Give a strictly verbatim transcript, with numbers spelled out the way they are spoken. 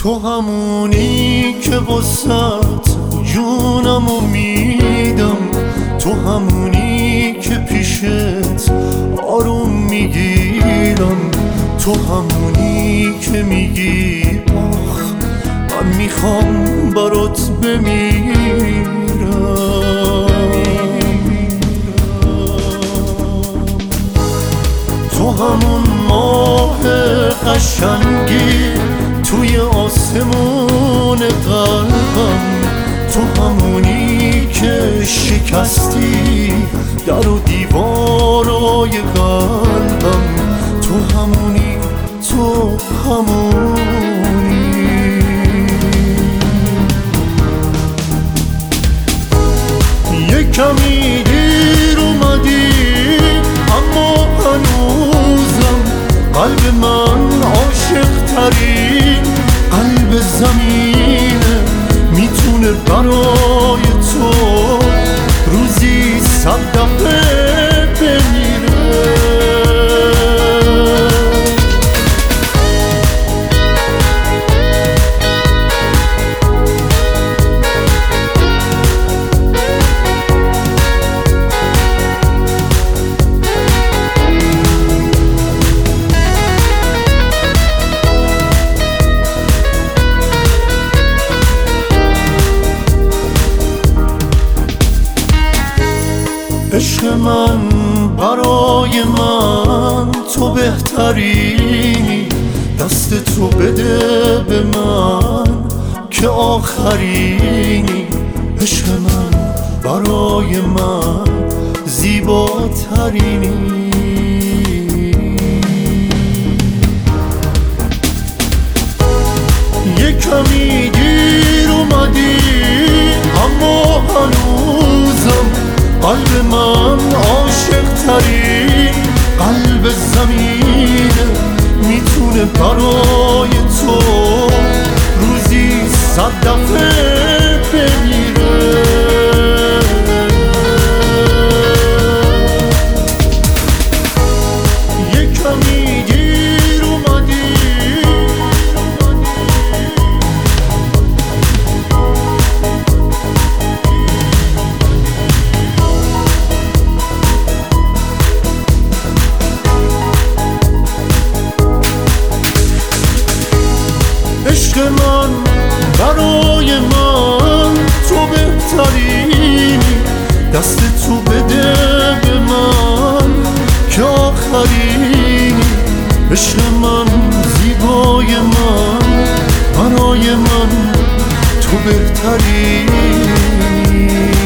تو همونی که واسط جونمو میدم، تو همونی که پیشت آروم میگیرم، تو همونی که میگی آخ من میخوام برات بمیرم. تو همون ماه قشنگی توی آسمون قلبم، تو همونی که شکستی در و دیوارای قلبم، تو همونی تو همونی. یه کمی دیر اومدی اما هنوزم قلب من عاشق ترین قلب زمینه، میتونه برای تو روزی صد دفعه بمیره. عشق من برای من تو بهترینی، دست تو بده به من که آخرینی. عشق من برای من زیباترینی. یه کمی دیر اومدی اما هنوزم قلب من عاشق ترین قلب زمینه، میتونه برای تو روزی صد دفعه بمیره. یه کمی دیر اومدی عشق من برای من تو بهترینی، دست تو بده به من که آخرینی. عشق من زیبای من برای من تو بهترینی.